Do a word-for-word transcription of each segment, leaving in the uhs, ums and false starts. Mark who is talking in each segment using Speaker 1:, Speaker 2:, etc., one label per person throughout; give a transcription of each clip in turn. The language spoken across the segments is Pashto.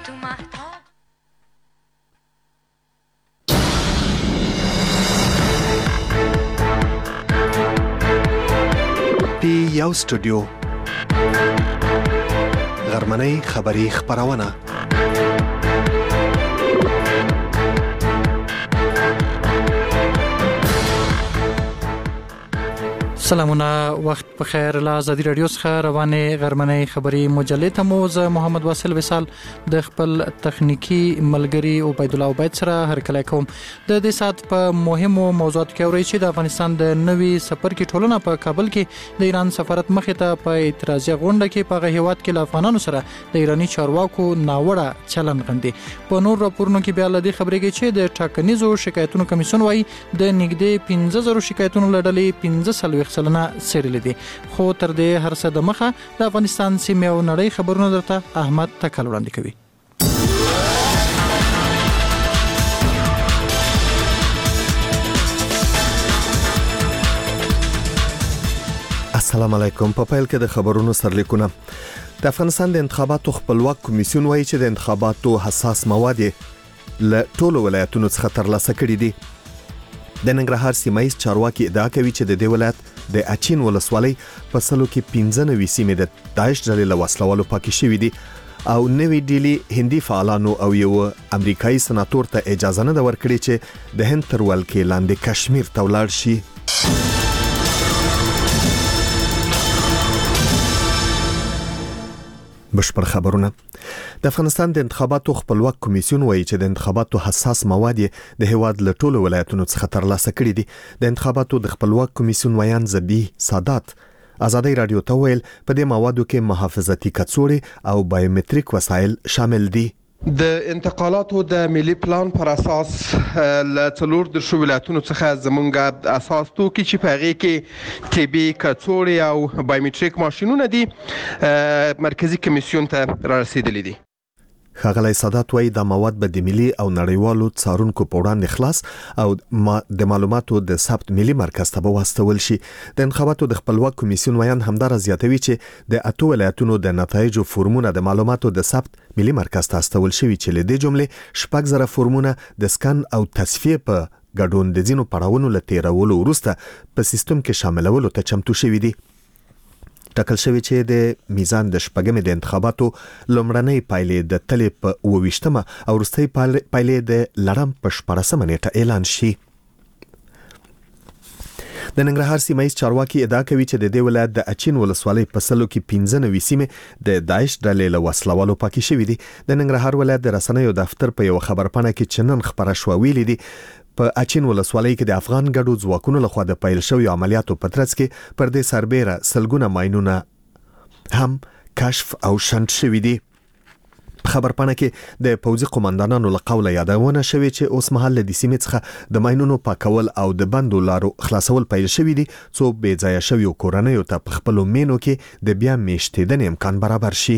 Speaker 1: پی یو سټوډیو غرمنۍ خبری خبرونه
Speaker 2: سلامونه وخت په خیر. له ازادي رادیو څخه روانه غرمنۍ خبری مجلې ته مو زه محمد واصل وصال د خپل تخنیکی ملګری عبید الله عبید سره هر کله کوم د دې سات په مهمو موضوعات کې اوري چې د افغانستان د نوي سفر کې ټولنه په کابل کې د ایران سفارت مخې ته په اعتراضي غونډه کې په هیواد کې له افغانانو سره د ایرانی چارواکو ناوړه چلن غندي. په نور راپورونو کې بیا لدی خبرې کې چې د ټاکنیزو شکایتونو کمیسیون وايي د نږدې پنځه زره شکایتونو لړلې پنځه سلوي سلنه سیرل دي. خو تر دې هر څه د مخه د افغانستان سیمه او نړۍ خبرونه درته احمد تکل وړاندې کوي.
Speaker 1: السلام علیکم. په پیل کې د خبرونو سرلیکونه. د افغانستان د انتخاباتو خپلواک کمیسیون وایي چې د انتخاباتو حساس مواد له ټولو ولایتونو څخه ترلاسه کړي دي. د ننګرهار سیمایي چارواکي ادعا کوي چې د دې ولایت د اچین ولسوالۍ په سلو کې پنځه نوي سیمې د داعش ډلې له وسلوالو پاکې شوې دي او نوی ډیلی هندي فعالانو او یو امریکایي سناتور ته اجازه نه ورکړي چې د هند تر ولکې لاندې کشمیر ته ولاړ شي. بشپړ خبرونه. د افغانستان د انتخاباتو خپلواک کمیسیون وایي چې د انتخاباتو حساس مواد د هیواد له ټولو ولایتونو څخه ترلاسه کړي دي. د انتخاباتو د خپلواک کمیسیون ویان زبی سادات ازادي رادیو ته ویل په دې موادو کې محافظتي کڅوړې او بایومټریک وسایل شامل دي.
Speaker 3: د انتقالاتو د ملي پلان پر اساس ل څلور د شو ولایتونو څخه زمونږ اساس توکي چې په هغه کې طبي کڅوړې او بایومټریک ماشينونه دي مرکزی کمیسیون ته را رسیدلي دي.
Speaker 1: ښاغلی سادات وایي دا مواد به د ملي او نړیوالو څارونکو په وړاندې خلاص او ما د معلوماتو د ثبت ملي مرکز ته واستول شي. د انتخاباتو د خپلواک کمیسیون ویان همدار زیاتوي چې د اته ولایتونو د نتایجو فورمونه د معلوماتو د ثبت ملي مرکز ته استول شوی چې له دې جملې شپږ زره فورمونه د سکن او تصفیه په ګډون د ځینو پړاوونو له تیرولو وروسته په سیستم کې شاملولو ته چمتو شوی دي. ټاکل شوی چې د میزان د شپږمې د انتخاباتو لومړنۍ پایلې د تلې په اوویشتمه او وروستۍ پایلې د لړم په شپاړسمه نیټه اعلان شي. د ننګرهار سیمایي چارواکي ادعا کوي چې د دې ولایت د اچین ولسوالۍ په سلو کې پنځه نوي سیمې د داعش ډلې له وسلوالو پاکې شوې دي. د ننګرهار ولایت د رسنیو دفتر په یو خبرپاڼه کې چنن خبره شو ویلي دي په اچین ولسوالۍ کې د افغان ګډو ځواکونو لخوا د پیل شوی عملیاتو په ترڅ کې پر دې سربېره سلګونه ماینونه هم کشف او شنډ شوي دي. خبرپاڼه کې د پوځي قومندانانو له قوله یادونه شوې چې اوس مهال د سیمې څخه د ماینونو پاکول او د بندو لارو خلاصول پیل شوي دي څو بې ځایه شویو کورنیو ته په خپلو مینو کې د بیا میشتېدنې امکان برابر شي.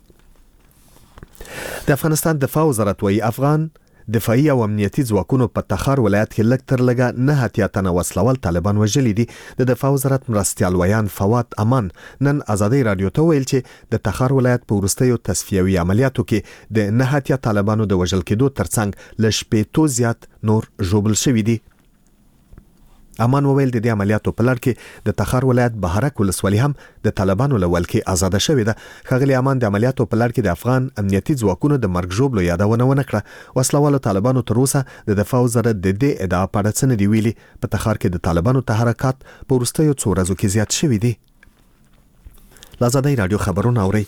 Speaker 1: د افغانستان دفاع وزارت وايي افغان دفاعي او امنیتي ځواکونو په تخار ولایت کې لږ تر لږه نه اتیا تنه وسلوال طالبان وژلي دي. د دفاع وزارت مرستیال ویان فواد امان نن ازادي رادیو ته ویل چې د تخار ولایت په وروستیو تصفیوي عملیاتو کې د نه اتیا طالبانو د وژل کېدو ترڅنګ ل شپېتو زیات نور ژوبل شوي دي. امان وویل د دې عملیاتو په لړ کې د تخار ولایت بهارک ولسوالۍ هم د طالبانو له ولکې آزاده شوې ده. ښاغلی امان د عملیاتو په لړ کې د افغان امنیتي ځواکونو د مرګ ژوبلو یادونه ونه کړه. وسلوالو طالبانو تر اوسه د دفاع وزارت د دې ادعا په اړه څه نه دي ویلي. په تخار کې د طالبانو تحرکات په وروستیو څو ورځو کې زیات شوي دي. ازادي رادیو خبرونه اورئ.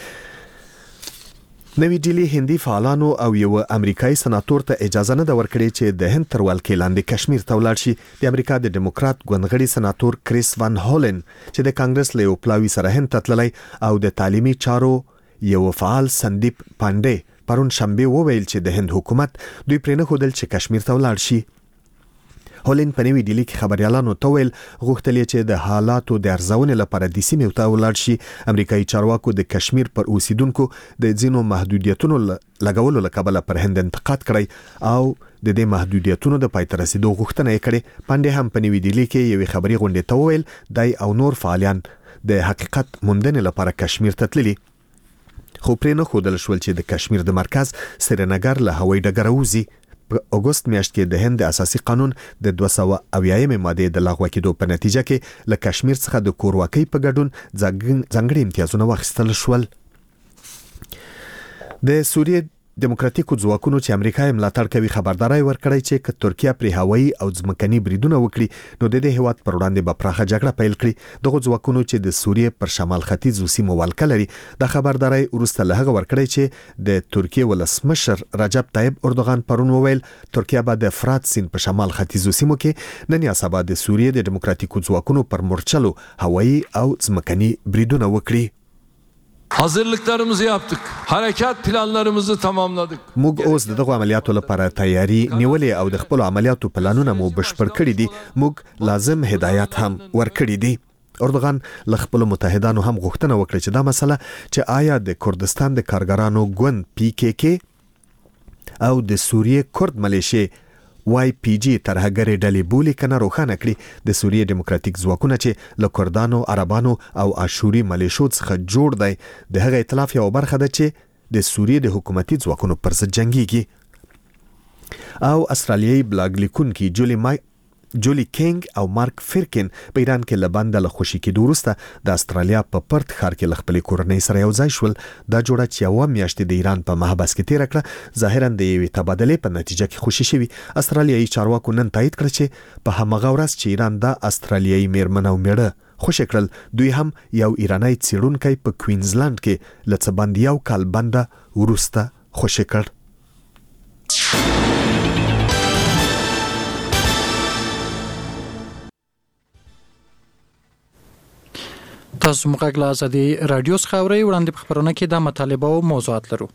Speaker 1: نوی ډیلی هندي فعالانو او یو امریکایي سناتور ته اجازه نه ورکړي چې د هند تر ولکې لاندې کشمیر ته ولاړ شي. د امریکا د ډیموکرات ګوندغړي سناتور کریس وان هولن چې د کانګرس له یو پلاوي سره هند ته تللی او د تعلیمي چارو یو فعال سندیپ پانډې پرون شنبه وویل چې د هند حکومت دوی پرې نه ښودل چې کشمیر ته ولاړ شي. هولن په نوی ډیلی کې خبريالانو ته ویل غوښتل چې د حالاتو د ارزونې لپاره د سیمې ته ولاړ شي. امریکایي چارواکو د کشمیر پر اوسیدونکو د ځینو محدودیتونو لګولو لپاره پر هند انتقاد کړی او د دې محدودیتونو د پای ته رسیدو غوښتنه یې کړې. پاندې هم په نوی ډیلی کې یوې خبري غونډې ته ویل دای او نور فعالان د حقیقت موندنې لپاره کشمیر ته تللي. خو پرې نه ښودل شول چې د کشمیر د مرکز سرینګر له هوایي ډګره وځي. په اگست میاشت کې د هند اساسي قانون د دوه سوه اویایم ماده د لغوه کېدو په نتیجه کې له کشمیر څخه د کورواکۍ په ګډون ځانګړي امتیازونه واخیستل شول. د سوریې دیموکراتیکو ځواکونو چې امریکا یې ملاتړ کوي خبرداري ورکړی چې که ترکیه پر هوایي او ځمکني بریدونه وکړي نو د دې هیواد پر وړاندې به پراخه جګړه پیل کړي. دغه ځواکونو چې د سوریې پر شمال ختیځو سیمو ولکه لري د خبرداري وروسته له هغه ورکړی چې د ترکیې ولسمشر رجب طیب اردوغان پرون وویل ترکیه به د فرات سیند په شمال ختیځو سیمو کې نن یا سبا د سوریې د دیموکراتیکو ځواکونو پر مورچلو هوایي او ځمکني بریدونه وکړي.
Speaker 4: Hazırlıklarımızı yaptık. Harekat planlarımızı tamamladık.
Speaker 1: موږ اوس دغه عملیاتو لپاره تیاری نیولې او د خپل عملیاتو پلانونه مو بشپړ کړی دي. موږ لازم هدایات هم ورکړي دي. اردوغان له خپل متحدانو هم غوښتنه وکړه چې دا مسله چې آیا د کردستان د کارګرانو ګوند پی کې کې او د سوریې کورد ملیشې وای پی جی ترهګری ډلې بولی کنه روښانه کړي. د سوریې دیموکراتیک ځواکونه چې له کردانو، عربانو او اشوري ملیشو څخه جوړ دی د هغه ائتلاف یو برخه ده چې د سوریې د حکومتي ځواکونو پر ضد جنگيږي. او استرالیایي بلاګ لیکونکي جولی مای جولی کینګ او مارک فرکن په ایران کې لبنده له خوشي کېدو وروسته د استرالیا په پرت ښار کې له خپلې کورنۍ سره یو ځای شول. دا جوړه چې یوه میاشت د ایران په محبس کې تیر کړه ظاهرا د یوې تبادلې په نتیجه کې خوشي شوي. استرالیایي چارواکو نن تایید کړ چې په همغه ورځ چې ایران د استرالیایي میرمن او میړه خوشي کړل دوی هم یو ایرانی څېړونکی په کوینزلند کې له څه باندې یو کال بنده وروسته خوشي کړ.
Speaker 2: تاسو مقاګل ازادي رادیو څخه اورئ. وړاندې په خبرونه کې د مطالبه او موضوعات لرو.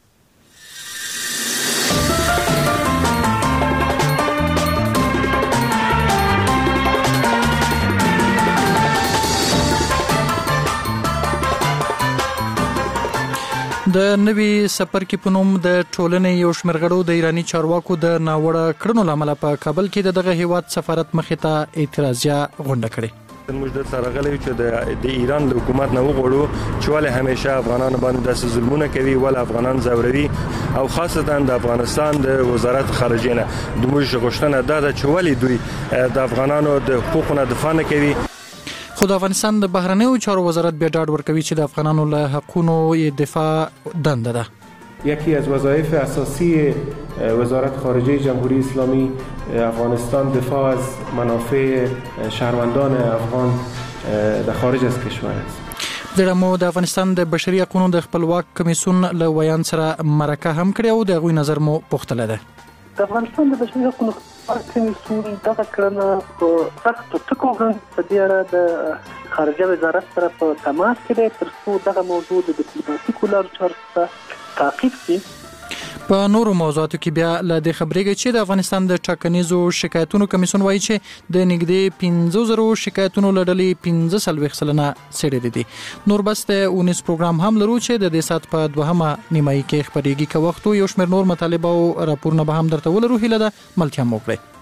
Speaker 2: د نوي سفر کې په نوم د ټولنې یو شمېر غړو د ایرانی چارواکو د ناوړه کړنو لامل په کابل کې دغه هیواد سفارت مخې ته اعتراضیه غونډه کړې.
Speaker 5: موږ د سره غلې چې د ایران د حکومت نه وغواړو چې ولې همیشه افغانان باندې داسې ظلمونه کوي ول افغانان زوروي او خاصتا د افغانستان د وزارت خارجه نه د موږ غوښتنه ده چې ولې دوی د افغانانو د حقوقو دفاع نه کوي.
Speaker 2: خو د افغانستان د بهرنیو چارو وزارت بیا ډاډ ورکوي چې د افغانانو له حقوقو دفاع دنده ده.
Speaker 6: یکی از وظایف اساسی وزارت خارجه جمهوری اسلامی افغانستان دفاع از منافع شهروندان افغان در خارج از کشور است.
Speaker 2: دغه د افغانستان د بشري حقوقو د خپلواک کمیسیون له ویان سره مرکه هم کړې او د غوي نظر مو پوښتله ده.
Speaker 7: د افغانستان د بشري حقوقو کمیسیون دغه کړنه په سختو ټکو په دې اړه د خارجه وزارت سره په تماس کې ده تر څو دغه موضوع د ډیپلوماټیکو لارو چارو څخه تعقیب شي.
Speaker 2: په نورو موضوعاتو کې بیا له د خبرېږي چې د افغانستان د ټاکنیزو شکایتونو کمیسیون وایي چې د نږدې پنځه زره شکایتونو لړلې پنځه سلويخ سلنه سړي دي. نور بس د اونیس پروګرام هم لرو چې د دې سات په دوهمه نیمایي کې خبرېږي که وخت یو شمېر نور مطالبه او راپورونه به هم درته ولرو. هیله ده ملتیا مو کړئ.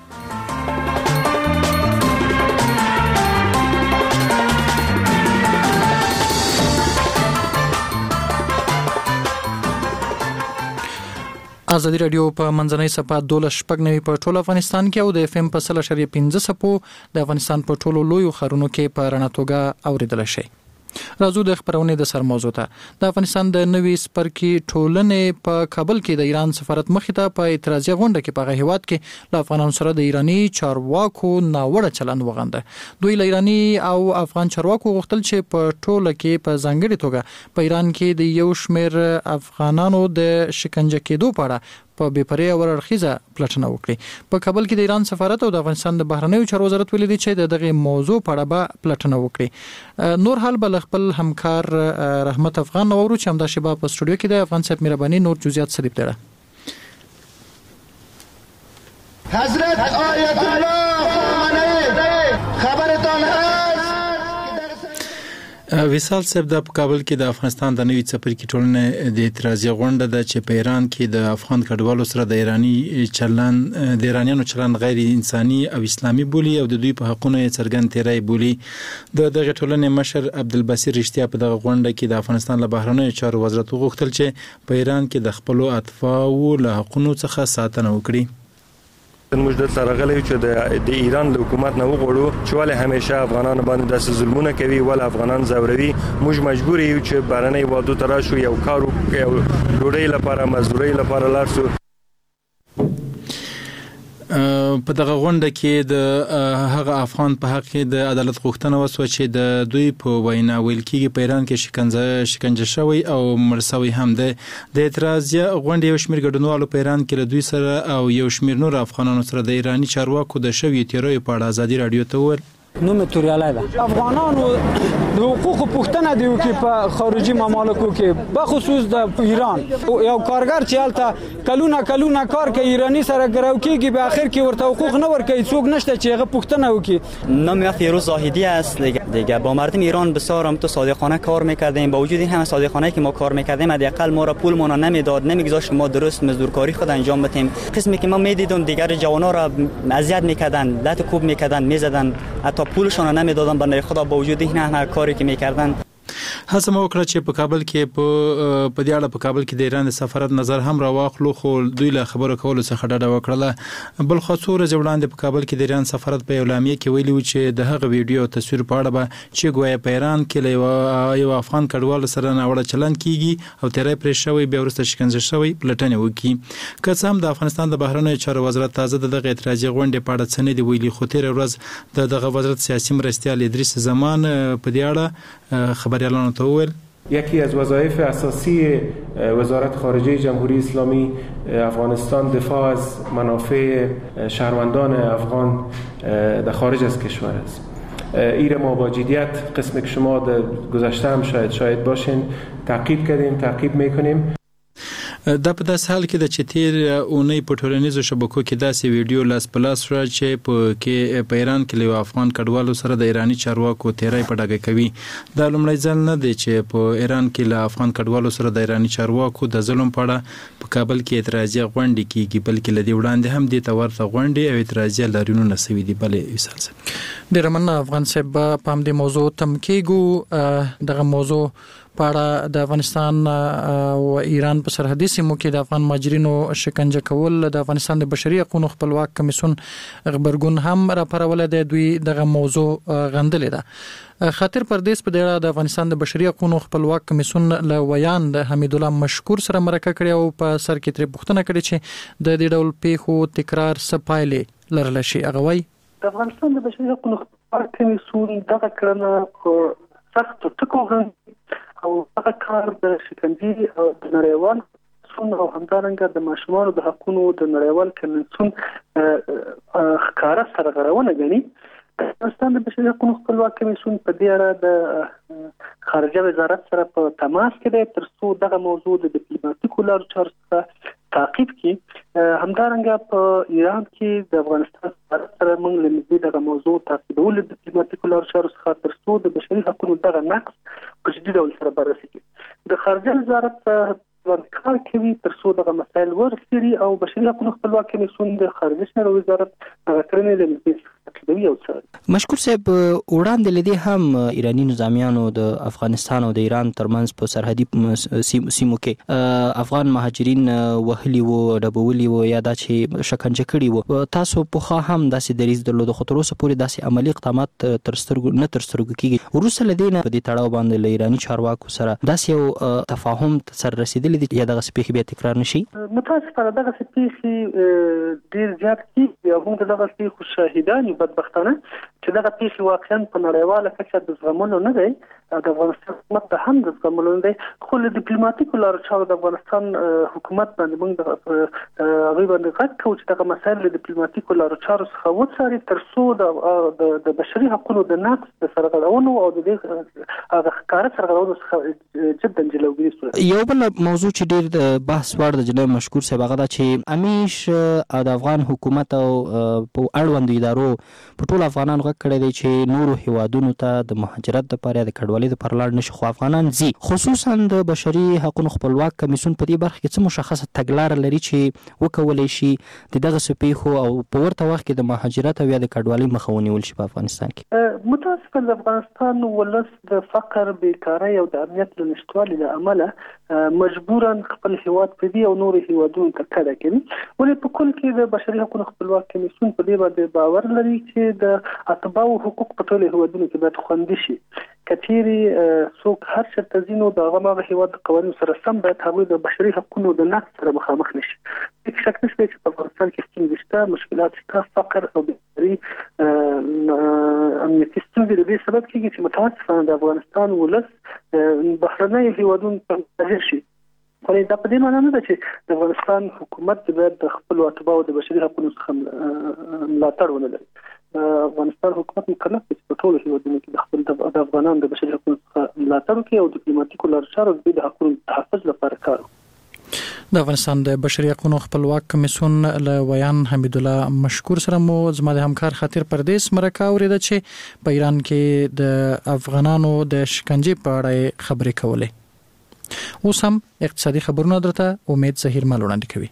Speaker 2: ازادي رادیو په منځنۍ صفه دوله شپږ نوي په ټول افغانستان کې او د اف ام په سل اشاریه پنځه صفو د افغانستان په ټولو لویو ښارونو کې په رڼا توګه اوریدل شي. راځو د خبرونه د سر موضوع ته. د افغانستان د نوي سپرکی ټولنې په کابل کې د ایران سفارت مخې ته په اعتراضیه غونډه کې په هیواد کې له افغانانو سره د ایرانی چارواکو ناوړه چلند وغنده. دوی له ایرانی او افغان چارواکو غوښتل چې په ټوله کې په ځانګړي توګه په ایران کې د یو شمېر افغانانو د شکنجه کېدو په اړه په بېپرې او ورخیزه پلټنه وکړي. په کابل کې د ایران سفارت او د افغانستان د بهرنیو چارو وزارت ویلي دي چې دغه موضوع په اړه به پلټنه وکړي. نور حال بل خپل همکار رحمت افغان نورو چې همدا شبا په سټوډیو کې د افغان صاحب مهرباني نور جزئیات سلیب دره.
Speaker 8: حضرت آیت الله خامنه‌ای خبرتان هست.
Speaker 2: وصال صاحب د کابل کې د افغانستان د نوي څپرکي ټولنې د اعتراضي غونډه د چې په ایران کې د افغان کډوالو سره د ایرانی چلن د ایرانیانو چلن غیر انساني او اسلامي بولی او د دوی په حقونو څرګند تیری بولی. د دغه ټولنې مشر عبدالبصیر رښتیا په دغه غونډه کې د افغانستان له بهرنیو چارو وزارت غوښتل چې په ایران کې د خپل اتفاقو له حقونو څخه ساتنه وکړي.
Speaker 5: موږ د سرغلې چې د ایران د حکومت نه وغوړو چې ولې همیشه افغانان باندې د ظلمونه کوي ول افغانان زوروي. موږ مجبور یو چې بهرنۍ وادو تر شو یو کار یو ډوډۍ لپاره مزدوري لپاره لار شو.
Speaker 2: په دغه غونډه کې د هغه افغان په حق کې د عدالت غوښتنه وسوه چې د دوی په وینا ویل کېږي په ایران کې شکنجه شکنجه شوی او مړ شوی هم ده. د اعتراضي غونډې یو شمېر ګډونوالو په ایران کې له دوی سره او یو شمېر نور افغانانو سره د ایرانی چارواکو د شوی تیریو په اړه ازادي رادیو ته وویل.
Speaker 9: نوم توریاله ده. افغانانو د حقوقو پوښتنه دی چې په خارجي ممالکو کې به خصوص د ایران یو کارګر چې البته کلونه کلونه کار کوي ایرانی سره ګرو کېږي به اخر کې ورته حقوق نه ورکوي څوک نشته چې هغه پوښتنه وکړي.
Speaker 10: نام فیروز زاهدی است دیگه با مردم ایران بسیار هم تو صادقانه کار میکردیم. با وجود این همه صادقانه که ما کار میکردیم حداقل ما را پولمون نمیداد نمیگذاشت ما درست مزدورکاری خود انجام بدیم. قسمی که ما میدیدم دیگر جوانا را اذیت میکردن لط کوب میکردن میزدن حتی پولشون نمیدادن بنده خدا. با وجود این همه کاری که میکردن
Speaker 2: هڅه مو وکړه چې په کابل کې په په دې اړه په کابل کې د ایران د سفارت نظر هم راواخلو خو دوی له خبرو کولو څخه ډډه وکړه. بل خو څو ورځې وړاندې په کابل کې د ایران سفارت په اعلامیه کې ویلي و چې د هغه ویډیو او تصویر په اړه به چې ګویا په ایران کې له یو افغان کډوال سره ناوړه چلند کیږي او تیری پرې شوی بیا وروسته شکنجه شوی پلټنه وکړي. که څه هم د افغانستان د بهرنیو چارو وزارت تازه دغه اعتراضي غونډې په اړه څه نه دی ویلي خو تیر ورځ د دغه وزارت سیاسي مرستیال ادریس زمان په دې اړه خبريالانو ته وویل.
Speaker 6: یکی از وظایف اساسی وزارت خارجه جمهوری اسلامی افغانستان دفاع از منافع شهروندان افغان در خارج از کشور است. ایر ما با جدیت قسم که شما در گذشته هم شاید شاید باشین تعقیب کردیم تعقیب میکنیم.
Speaker 2: دا په داس حال کې د چتیر اونۍ په ټولنیزو شبکو کې داسې ویډیو لاس پلاس را چې په کې په ایران کې له افغان کډوالو سره د ایرانی چارواکو تیری په ډاګه کوي. دا لومړی ځل نه دی چې په ایران کې له افغان کډوالو سره د ایرانی چارواکو د ظلم په اړه په کابل کې اعتراضي غونډې کیږي بلکې لدی وړاندې هم د تورته غونډې او اعتراضي لارینونه سوي دي. بلې وصال صاحب ډیر مننه افغان صاحب په هم د موضوع تم کېګو دغه موضوع پاړه د افغانستان او ایران په سرحدي سیمو کې د افغان مهاجرینو شکنجه کول د افغانستان د بشري حقوقو خپلواک کمیسیون خبرګون هم راپورول دی. دوی دغه موضوع غندلې ده. خاطر پردیس په اړه د افغانستان د بشري حقوقو خپلواک کمیسیون له ویان د حمید الله مشکور سره مرکه کړې او په سر کې تر پوښتنه کړې چې د دې ډول پیښو تکرار سپایلې لرل شي. هغه وایي
Speaker 7: د افغانستان د بشري حقوقو خپلواک کمیسیون دغه کړنه په سخت ټکو او هغه کار د شکنجې او د نړیوال قانون او همدارنګه د ماشومانو د حقوقو د نړیوال کنوانسیون ښکارا سرغړونه غني. افغانستان د بشري حقوقو خپلواک کمیسیون په دې اړه د خارجه وزارت سره په تماس کې دی ترڅو دغه موضوع د ډیپلوماټیکو لارو چارو څخه تعقیب کړي. همدارنګه په ایران کې د افغانستان سره موږ لمدي دغه موضوع تعقیبول د ډیپلوماټیکو لارو چارو څخه ترڅو د بشري حقوقو دغه نقص په جدي ډول سره بررسي کړي. د خارجه وزارت کار کوي ترڅو دغه مسایل ورسېږي او بشري حقوقو خپلواک کمیسیون د خارجه چارو وزارت هغه کړنې لمدي
Speaker 10: مشکور صاحب وړاندې لدی هم ایرانی نظامیانو د افغانستان او د ایران ترمنځ په سرحدي سیمو کې افغان مهاجرین وهلي وو ډبولي وو یا د چې شکنجه کړي وو. تاسو په خا هم داسې دریز درلود خو تر اوسه پورې داسې عملی اقدامات تر سترګو نه تر سترګو کیږي. ورسره لدی نه په دې تړاو باندې له ایرانی چارواکو سره داسې یو تفاهم سره رسیدلی دی یا دغه سپیخ بیا تکرار نشي.
Speaker 7: متاسفانه دغه سپیخ ډیر زیات کیږي او موږ دغه سپیخ شاهدان بدبختانه چې دغه پیښې واقعا په نړیواله کچه د زغملو نه دی. د افغانستان حکومت ته هم د زغملو نه دی خو له ډیپلوماټیکو لارو چارو د افغانستان حکومت باندې موږ د هغوی باندې غږ کوو چې دغه مسایل له ډیپلوماټیکو لارو چارو څخه وڅاري ترڅو د بشري حقوقو د نقض د سرغړونو او د هغه ښکاره سرغړونو څخه جدا جلوګیري صورت.
Speaker 10: یو بل موضوع چې ډیر د بحث وړ د جناب مشکور صاحب هغه دا چې امیش د افغان حکومت او په اړوند ادارو په ټول افغانان غږ کړی دی چې نورو هیوادونو ته د مهاجرت لپاره د کډوالۍ لپاره لاړ نشي، خو افغانان ځي. خصوصا د بشري حقوقو خپلواک کمیسیون په دې برخه کې څه مشخصه تګلاره لري چې وکولای شي د دغه سپېښو او په ورته وخت کې د مهاجرت او یا د کډوالۍ مخه ونیول شي په افغانستان کې؟
Speaker 7: متاسفانه د افغانستان ولس د فقر، بیکارۍ او د امنیت له نشتوالي له امله مجبورا خپل هیواد په دې او نورو هیوادونو ته کډه کوي. ولې په کل کې د بشري حقوقو خپلواک کمیسیون په دې باندې باور لري چې د اتباعو حقوق په ټولو هیوادونو کې باید خوندي شي. کچېرې څوک هر چېرته ځي نو د هغه هیواد د قوانینو سره سم باید هغوی د بشري حقوقو د نقض سره مخامخ نه شي. هیڅ شک نشته چې په افغانستان کې ستونزې شته، مشکلات شته، فقر او بیکاري، امنیتي ستونزې. د دې سبب کېږي چې متاسفانه د افغانستان ولس بهرنیو هیوادونو ته متوجه شي. خو دا په دې معنی نه ده چې د افغانستان حکومت باید د خپلو اتباعو د بشري حقوقو څخه ملاتړ ونه لري. افغانستان حکومت مکلف دی چې په ټولو هیوادونو کې د خپل د افغانانو د بشري حقوقو څخه ملاتړ وکړي او ډیپلوماټیکو لارو چارو د حقوقو تحفظ لپاره کار وکړي.
Speaker 2: د افغانستان د بشري حقوقو خپلواک کمیسیون له ویان حمید الله مشکور سره مو زما د همکار خاطر پردیس مرکه اوریده چې په ایران کې د افغانانو د شکنجې په اړه خبرې کولې. اوس هم اقتصادي خبرونه درته امید ظهیر مال وړاندې کوي.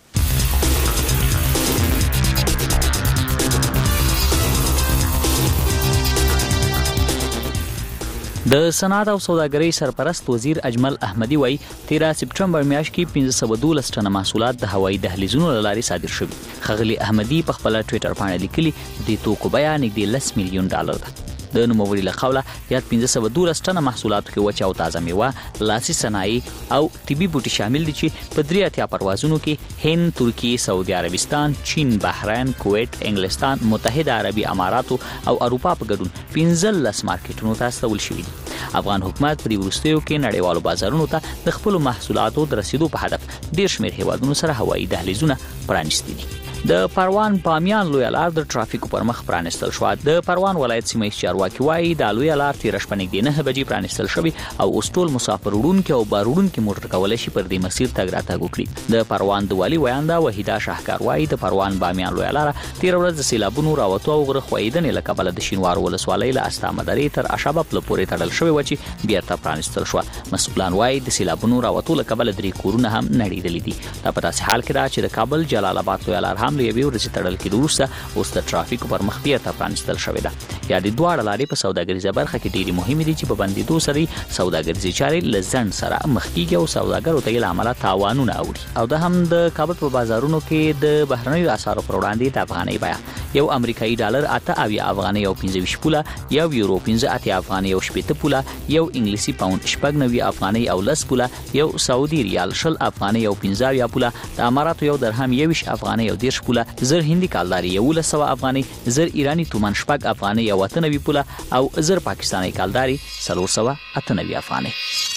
Speaker 11: د صنعت او سوداګرۍ سرپرست وزیر اجمل احمدی وایي تیرا سپټمبر میاشت کې پنځه سوه دولس ټنه محصولات د هوایي دهلیزونو له لارې صادر شوي. ښاغلي احمدی په خپل ټویټر باندې لیکلي د توکو بیه نږدې لس میلیون ډالر ده. د نوموړي له قوله یاد پنځه سوه دولس ټنه محصولاتو کې وچه او تازه میوه، لاسي صنایع او طبي بوټي شامل دي چې په درې اتیا پروازونو کې هند، ترکیه، سعودي عربستان، چین، بحرین، کویت، انګلستان، متحده عربي اماراتو او اروپا په ګډون پنځلس مارکیټونو ته استول شوي دي. افغان حکومت په دې وروستیو کې نړیوالو بازارونو ته د خپلو محصولاتو د رسیدو په هدف ډېر شمېر هیوادونو سره هوایي دهلیزونه پرانیستي دي. د پروان بامیان لویه لار د ټرافیکو پر مخ پرانیستل شوه. د پروان ولایت سیمه ایز چارواکي وایي دا لویه لار تېره شپه نږدې نهه بجې پرانیستل شوې او اوس ټول مسافر وړونکي او بار وړونکي موټر کولی شي پر دې مسیر تګ راتګ وکړي. د پروان د والي ویانده وحیده شاهکار وایي د پروان بامیان لویه لاره تېره ورځ د سیلابونو راوتو او غره ښویېدنې له کبله د شینوارو ولسوالۍ له استامه درې تر اشابه پله پورې تړل شوې وه چې بېرته پرانیستل شوه. مسؤلان وایي د سیلابونو راوتو له کبله درې کورونه هم نړېدلي دي. دا په داسې حال کې ده چې د کابل جلال آباد لویه لار هم له یوې ورځې تړل کېدو وروسته اوس د ټرافیکو پر مخ بیرته پرانیستل شوې ده. یا د دواړه لارې په سوداګریزه برخه کې ډېرې مهمې دي چې په بندېدو سره سوداګریزې چارې له ځنډ سره مخ کېږي او سوداګرو ته یې له امله تاوانونه اوړي. او دا هم د کابل په بازارونو کې د بهرنیو اسعارو پر وړاندې د افغانۍ بیه یو امریکایي ډالر اته اویا افغانۍ او پنځه ویشت پوله، یو یورو پنځه اتیا افغانۍ او شپېته پوله، یو انګلیسي پاوند شپږ نوي افغانۍ او لس پوله، یو سعودي ریال شل افغانۍ او پنځه اویا پوله، د اماراتو یو درهم یویشت افغانۍ او دېرش پوله، زر هندي کالداري یولس سوه افغانۍ، زر ایراني تومان شپږ افغانۍ او اته نوي پوله او زر پاکستاني کالداري څلور سوه اته نوي افغانۍ.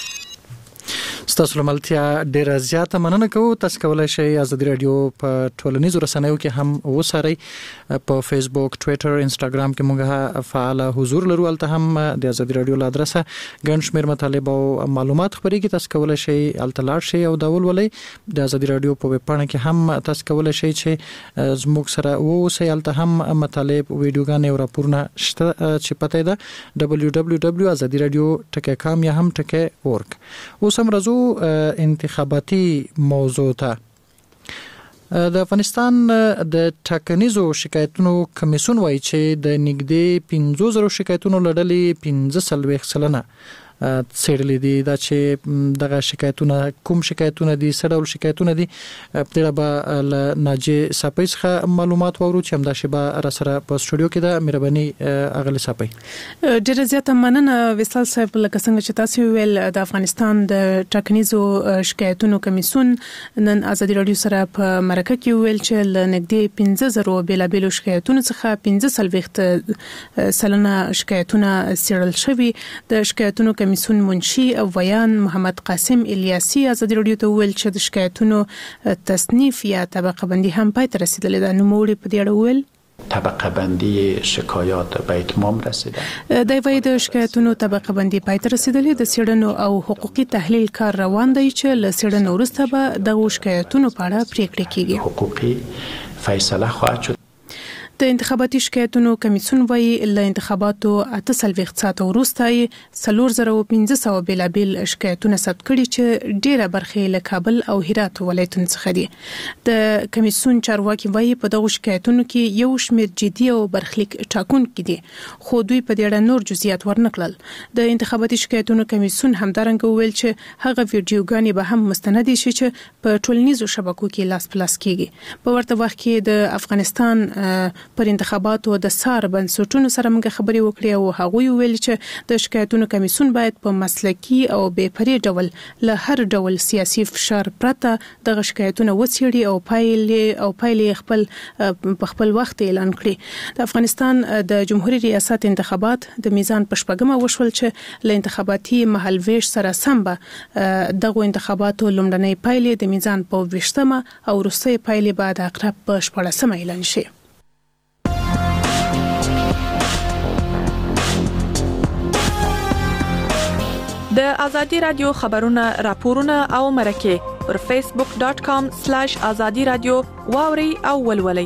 Speaker 2: ستاسو لملتیا ډیره زیاته مننه کوو. تاسو کولای شئ ازادي رادیو په ټولنیزو رسنیو کې هم وسارئ. په فیسبوک، ټویټر، انسټاګرام کې موږ فعال حضور لرو. الته هم د ازادي رادیو له ادرسه ګڼ شمېر مطالب او معلومات خپرېږي. تاسو کولای شئ الته لاړ شئ او دا ولولئ. د ازادي رادیو په ویب پاڼه کې هم تاسو کولای شئ چې زموږ سره واوسئ. الته هم مطالب، ویډیوګانې او راپورونه شته چې پته ده دبلیو دبلیو دبلیو ازادي رادیو ټکی کام یا هم ټکی اورګ. اوس هم راځو انتخاباتي موضوع ته. د افغانستان د ټاکنیزو شکایتونو کمیسیون وایي چې د نږدې پنځه زره شکایتونو له ډلې پنځه څلوېښت سلنه څېړلي دي. دا چې دغه شکایتونه کوم شکایتونه دي، څه ډول شکایتونه دي، په دې اړه به له ناجیې صافۍ څخه معلومات واورو چې همدا شیبه راسره په سټوډیو کې ده. مهرباني اغلې صافۍ.
Speaker 12: ډېره زیاته مننه وصال صاحب. لکه څنګه چې تاسو ویل د افغانستان د ټاکنیزو شکایتونو کمیسیون نن ازادي رادیو سره په مرکه کې ویل چې له نږدې پنځه زره بېلابېلو شکایتونو څخه پنځه څلوېښت سلنه شکایتونه څېړل شوي. د شکایتونو کمیسیون منشي او ویان محمد قاسم الیاسي ازادي رادیو ته ویل چې د شکایتونو تصنیف یا طبقه بندي هم پای ته رسیدلې ده. نوموړي په دې اړه ویل
Speaker 13: طبقه بندی شکایات به اتمام رسیده.
Speaker 12: د وای د شکایتونو طبقه بندی پای ته رسیدلې. د څېړنو او حقوقي تحلیل کار روان دی چې له څېړنو وروسته به د شکایتونو په اړه پریکړه کیږي.
Speaker 13: حقوقي فیصله خواهد شد.
Speaker 12: د انتخاباتي شکایتونو کمیسیون وايي له انتخاباتو اته څلوېښت ساعته وروسته یې څلور زره او پنځه سوه بېلابېل شکایتونه ثبت کړي چې ډېره برخه له کابل او هرات ولایتونو څخه دي. د کمیسیون چارواکي وايي په دغو شکایتونو کې یو شمېر جدي او برخلیک ټاکونکي دي، خو دوی په دې اړه نور جزئیات ورنکړل. د انتخاباتي شکایتونو کمیسیون همدارنګه وویل چې هغه ویډیوګانې به هم مستندې شي چې په ټولنیزو شبکو کې لاس په لاس کیږي. په ورته وخت کې د افغانستان پر انتخاباتو د سار بنسټونو سره موږ خبرې وکړې او هغوی ویل چې د شکایتونو کمیسیون باید په مسلکي او بې پرې ډول له هر ډول سیاسي فشار پرته دغه شکایتونه وڅېړي او پایلې او پایلې خپل په خپل وخت اعلان کړي. د افغانستان د جمهوریت ریاست انتخابات د میزان په شپږمه وشول چې له انتخاباتي مهالویش سره سم به دغه انتخاباتو لومړنۍ پایلې د میزان په ویشتمه او وروستۍ پایلې به د اقرب په شپاړسمه اعلان شي.
Speaker 14: د ازادي رادیو خبرونه راپورونه او مرکه پر فیسبوک ډاٹ کام سلیش ازادي رادیو واوري او ولولي.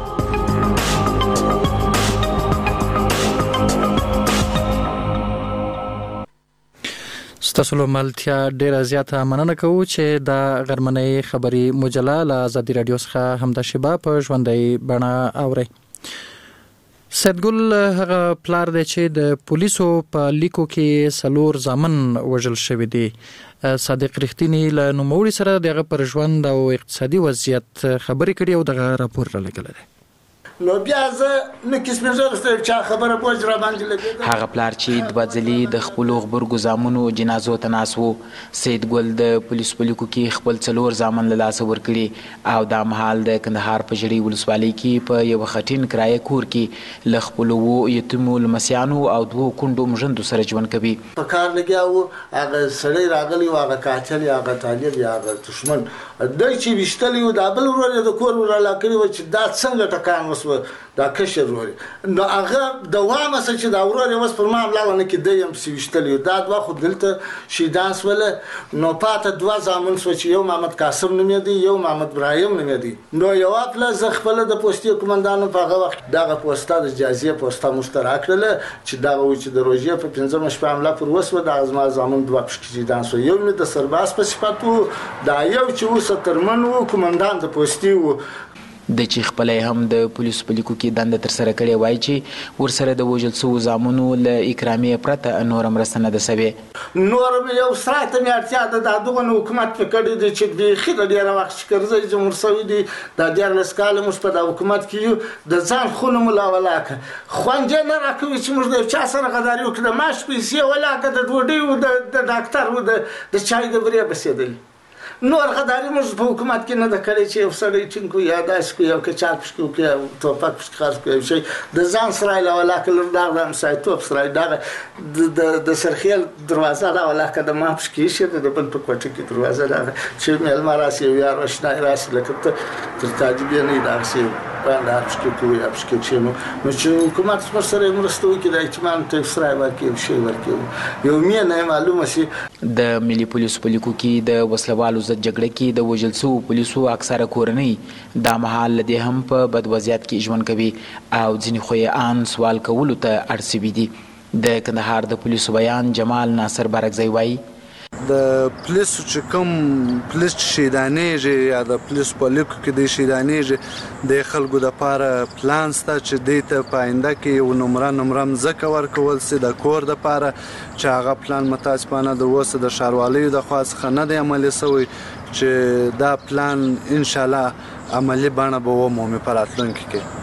Speaker 2: ستاسو له ملتیا ډیره زیاته مننه کوو چې د غرمنۍ خبري مجله له ازادي رادیو څخه همدا شیبه په ژوندۍ بڼه اوري. سیدګل هغه پلار دی چې د پولیسو په لیکو کې سلور زامن وژل شوی دی. صادق رښتینی له نوموړي سره دغه پر ژوند او اقتصادي وضعیت خبرې کړي او دغه راپور را لګل دی.
Speaker 8: نو بیا زه نه کسمېږه ستاسو چا خبره بوج را باندې لګیږي.
Speaker 15: هغه پلار چې د بدزلي د خپل غبرګو زامنو جنازو ته ناس وو، سید ګل د پولیس په لیکو کې خپل څلور زامن له لاسه ورکړي او دا مهال د کندهار په ژړۍ ولسوالۍ کې په یو خټین کرایه کور کې له خپل وو یتیمو لمسیانو او دوو کونډو مژندو سره ژوند کوي.
Speaker 8: په کار لګیا وو، هغه سړی راغلی و، هغه قاتل یا هغه طالب یا هغه دشمن دوی چې ویشتلی و، دا بل ورور د کور وراله کړي و چې دا څنګه ټکان وسو دا کشر ورور. نو هغه دوامه څه چې دا ورور اوس پر ما ملاونه کې دی هم سويشتلی دا دوه خو دلته شیدان سول. نو پاته دوه زامن سو چې یو محمد قاسم نوم دی، یو محمد ابراهیم نوم دی. نو یو خپل ز خپل د پوسټي کمانډانو په هغه وخت دغه پوسټه د جازیه پوسټه مشترک کړل چې دا و چې د روزي په پنځمه شپه حمله پر وسو د ازما زامن دوه پښکې شیدان سو. یو مې د سرباز په صفاتو دا یو چې وسه ترمن وو کمانډان د پوسټي وو
Speaker 15: د چې خپل هم د پولیسو په لیکو کې دنده تر سره کړې وای چې ورسره د وژل شوو زامنو له اکرامیې پرته نور مرسته نه ده سوې.
Speaker 8: نور یو سراته مې اړتیا ده د دغه حکومت په کړي دي چې بیخي د ډېره وخت چې کرزی جمهور سوي دي دا دیارلس کاله موږ په د حکومت کې یو د ځان خونه مو لا ولاکه خوندې نه راکوي چې موږ د چا سره غداري وکړو، د معاش پیسې ولاکه د ډوډۍ و د ډاکټر و د چای د برې بسېدلي. نور غداري موږ په حکومت کې نه ده کړی چې یو سړی ټینګ یا داسې کړي یو کچال پشکي وکړي او توپک پشکي خرڅ کړي یو شی د ځان سرای له ولاکه لږ دغه مسایتوب سرای دغه د سرخیل دروازه له ولاکه د ما پشکي ایښې ده د بل په کوټه کې دروازه دغه چې میلمه راسي یو یار اشنای راسي لکه ته تر تعجبې نه یې دغسې باندې پشکي کوي پشکي کښېنو. نو چې حکومت ورسره سره مرسته وکړي د احتمال ته سرای ورکړي یو شی ورکړي یو مینه معلومه شي.
Speaker 15: د ملي پولیسو په لیکو کې د وسلوالو ضد جګړه کې د وژل شوو پولیسو اکثره کورنۍ دا مهال له دې هم په بد وضعیت کې ژوند کوي او ځینې خو یې ان سوال کولو ته اړ سوي دي. د کندهار د پولیسو بیان جمال ناصر بارکزی وایي
Speaker 16: د پولیسو چې کوم پولیس شیدانېږي یا د پولیس په لیکو کې د شیدانېږي د خلکو دپاره پلان سته چې دوی ته په آینده کې یو نمره نمره مځکه ورکول سي د کور دپاره چې هغه پلان متاسفانه د اوسه د ښاروالۍ د خوا څخه نه دی عملي سوی چې دا پلان انشاءالله عملي بڼه به ومومي په راتلونکي کې.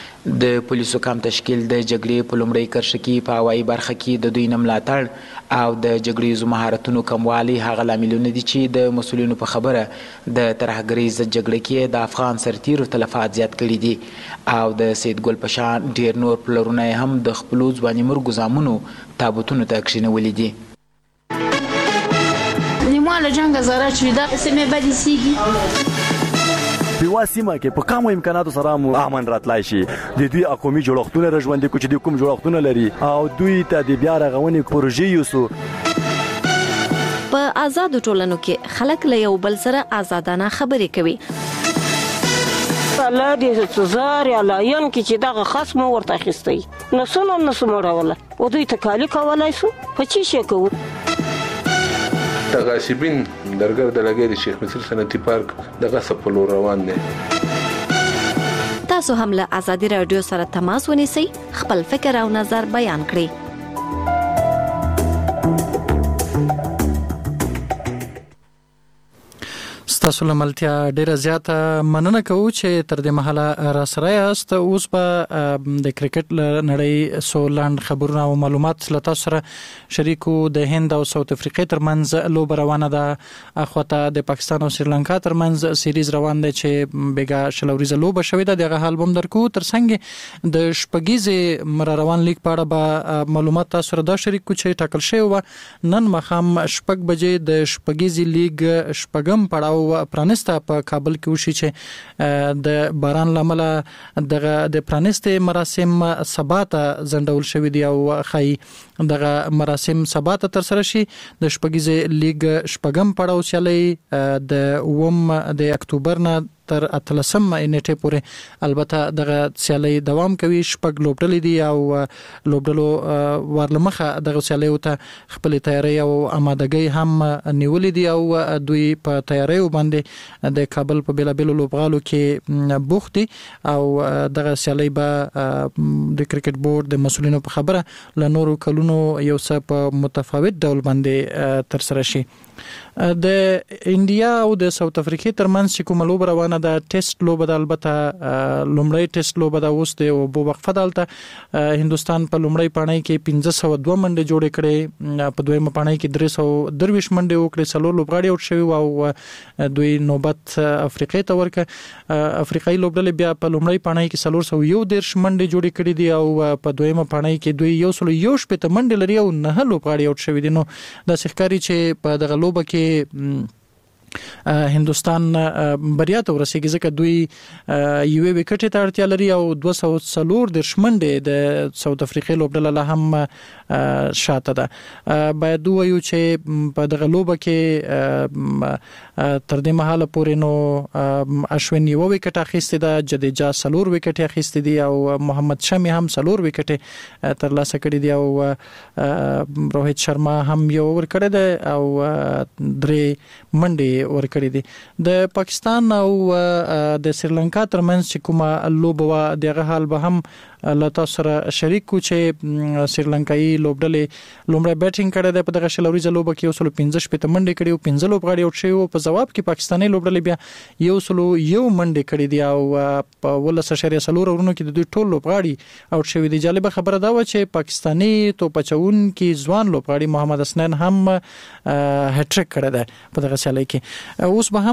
Speaker 15: د پولیسو کم تشکیل د جګړې په لومړۍ کرښه کې په هوایي برخه کې د دوی نه ملاتړ او د جګړیزو مهارتونو کموالی هغه لاملونه دي چې د مسؤلینو په خبره د ترهګرۍ ضد جګړه کې د افغان سرتیرو تلفات زیات کړي دي او د سید ګل په شان ډېر نور پلرونه هم د خپلو ځواني مرګو زامنو تابوتونو ته کښېنولي دي.
Speaker 17: نیمه له جنګه زاره چې دا سیمې بدې سیږي
Speaker 18: په یوه سیمه کې په کمو امکاناتو سره مو امن راتلای شي. د دوی قومي جوړښتونه را ژوندي کړو چې دوی کوم جوړښتونه لري او دوی ته د بیا رغونې پروژې یوسو.
Speaker 19: په آزادو ټولنو کې خلک له یو بل سره آزادانه خبرې کوي.
Speaker 20: الله دې زار یا لاین کې چې دغه خصم ورته اخیستی نو سونه نو سموروله او دوی تکالی کولای شو په چی شي کوو
Speaker 21: تغاسبین درګر د لګي د شیخ مصر صنعتي پارک دغه سپلو روان دي.
Speaker 19: تاسو هم له آزادي رادیو سره تماس ونیسئ خپل فکر او نظر بیان کړئ.
Speaker 2: ستاسو لملتیا ډیره زیاته مننه کوو چې تر دې مهاله را سره یاست. اوس به د کرکټ نړۍ سولاند خبرونه او معلومات له تاسو سره شریکو. د هند او ساوث افریقا ترمنځ لوبه روانه ده. اخوته د پاکستان او سریلانکا ترمنځ سیریز روان دی چې بیګا شلوریزه لوبه شوې ده. دغه حال بم درکو. ترڅنګ د شپږیزې مر روان لیگ په اړه به معلومات تاسو سره دا شریک کو چې ټاکل شوی و نن مخام شپږ بجې د شپږیزې لیگ شپږم پړاو پرانسته په کابل کې وشي چې د باران لامل دغه د پرانسته مراسم سبا ته ځنډول شوې دي او خای دغه مراسم سبا ته تر سره شي. د شپږیزې لیگ شپږم پړاو سیالي د اوم د اکتوبر نه تر اتلسم نیټه پورې البته دغه سیالي دوام کوي. شپږ لوبډلې دي او لوبډلو ورلمخه دغه سیالي ته خپل تیاری او آمادګي هم نیولې دي او دوی په تیاری باندې د کابل په بیلابیلو لوبغالو کې بوخت دي او دغه سیالي به د کرکټ بورډ د مسولینو په خبره ل نورو کلونو یو څه په متفاوت ډول باندې تر سره شي. د انډیا او د ساوث افریقا ترمنځ چې کومه لوبه روانه ده ټیسټ لوبه ده. البته لومړی ټیسټ لوبه ده اوس د وبو وقفه دلته هندستان په لومړی پاڼۍ کې پنځه سوه دوه منډې جوړې کړې په دویمه پاڼۍ کې درې سوه درویشت منډې وکړې څلور لوبغاړي اوټ شوي او دوی نوبت افریقا ته ورکړه. افریقایي لوبډلې بیا په لومړی پاڼۍ کې څلور سوه یو دېرش منډې جوړې کړې دي او په دویمه پاڼۍ کې دوی یو سل یو شپېته منډې لري او نه لوبغاړي اوټ شوي دي. نو داسې ښکاري چې په دغه لوبه کې هندستان بریا ته ورسېږي ځکه دوی یوې وکټې ته اړتیا لري او دوه سوه څلور دېرش منډې د ساوث افریقا لوبډله لا هم شاته ده. باید ووایو چې په دغه لوبه کې تر دې مهاله پورې نو اشوین یو وکټ اخیستې ده، جدیجا څلور وکټې اخیستې دي او محمد شمی هم څلور وکټې ترلاسه کړي دي او روهیت شرما هم یو ورکړی دی او درې منډې ورکړي دي. د پاکستان او د سریلانکا ترمنځ چې کومه لوبه وا دغه حال به هم لتا سره شریک کو چې سریلانکایي لوبډلې لومړی بیټینګ کړی دی په دغه شلوریزه لوبه کې یو سل پنځه شپېته منډې کړي او پنځه لوبغاړي اوټ شوي او په ځواب کې پاکستاني لوبډلې بیا یو سل یو منډې کړي دي او په ولس اشاریه څلور اورونو کې د دوی ټول لوبغاړي اوټ شوي دي. جالبه خبره دا و چې پاکستاني توپچون کې ځوان لوبغاړي محمد حسنین هم هټریک کړی دی په دغه سیالي کې. اوس به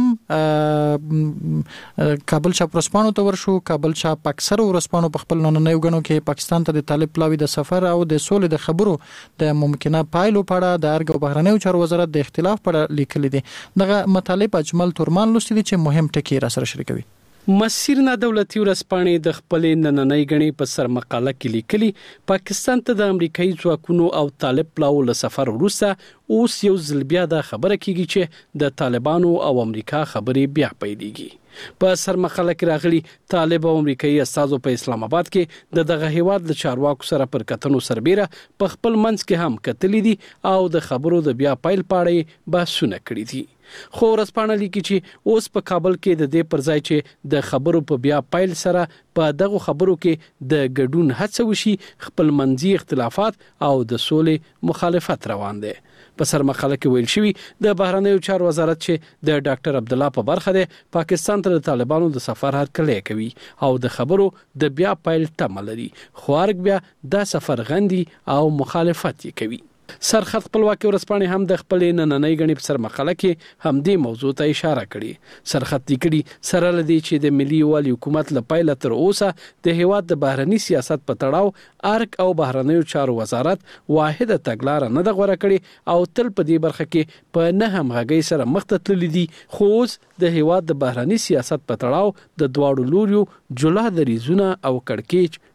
Speaker 2: هم کابل چاپ ورسپانو ته ورشو. کابل چاپ اکثر ورسپانو په خپل نن غنو کې پاکستان ته د طالب پلاوی د سفر او د سولې د خبرو د ممکنه پایلو په اړه د ارګ او بهرنیو چارو وزارت د اختلاف په اړه لیکلي دي. دغه مطالب اجمل تورمان لوستي دي چې مهم ټکي را سره شریکوي.
Speaker 22: مسیر نه دولتي ورسپانې د خپل نننۍ غني په سر مقاله کې لیکلي پاکستان ته د امریکایي ځواکونو او طالب پلاو له سفر وروسته اوس یو ځل بیا د خبره کیږي چې د طالبانو او امریکا خبرې بیا پیلېږي. په سر مقاله کې راغلي طالب او امریکایي استازو په اسلام آباد کې د دغه هیواد د چارواکو سره پر کتنو سربېره په خپل منځ کې هم کتلې دي او د خبرو د بیا پیل پاړې بحثونه کړي دي. خو ورسپانه لیکي چې اوس په کابل کې د دې پر ځای چې د خبرو په بیا پیل سره په دغه خبرو کې د ګډون هڅه وشي خپل منځي اختلافات او د سولې مخالفت روان دي. په سر مقاله کې ویل شوی د بهرنیو چارو وزارت چې د ډاکټر عبد الله په برخه ده پاکستان ته د طالبانو د سفر هرکلی کوي او د خبرو د بیا پیل تمه لري خو ارګ بیا د سفر غندي او مخالفت یې کوي. سرخط خپلواکي ورسپانې هم د خپل نننۍ غني په سر مقاله کې هم دې موضوع ته اشاره کړي. سرخط لیکلي سره لدی چې د ملي والي حکومت لپاره تر اوسه د هیواد د بهرني سیاست په تړاو ارګ او بهرنیو چارو وزارت واحده تګلار نه د غوړه کړي او تل په دې برخه کې په نه همغږي سره مخ ته تللي دي. خو د هیواد د بهرني سیاست په تړاو د دواړو لوريو جلا دریزونه او کړکېچ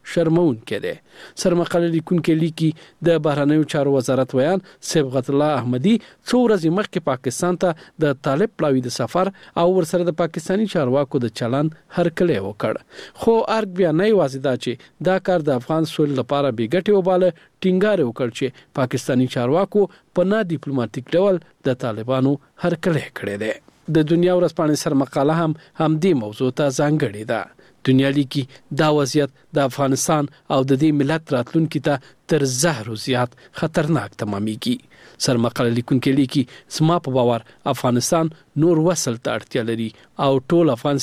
Speaker 22: شرمونکې دی. سرمقاله لیکونکي لیکي د بهرنیو چارو وزارت ویان صبغت الله احمدي څو ورځې مخکې پاکستان ته د طالب پلاوی د سفر او ورسره د پاکستانی چارواکو د چلن هرکلی وکړ. خو ارګ بیا نه یوازې دا چې دا کار د افغان سولې لپاره بې ګټې وباله، ټینګار وکړ چې پاکستانی چارواکو په نه ډیپلوماټیک ډول د طالبانو هرکلی کړی دی. د دنیا ورځپاڼې سرمقاله هم همدې موضوع ته ځانګړې ده. دنیا لیکي دا وضعیت د افغانستان او د دې ملت راتلونکي ته تر زهرو زیات خطرناک تمامېږي. سرمقاله لیکونکي لیکي زما په باور افغانستان نور وصل ته اړتیا لري او ټول افغان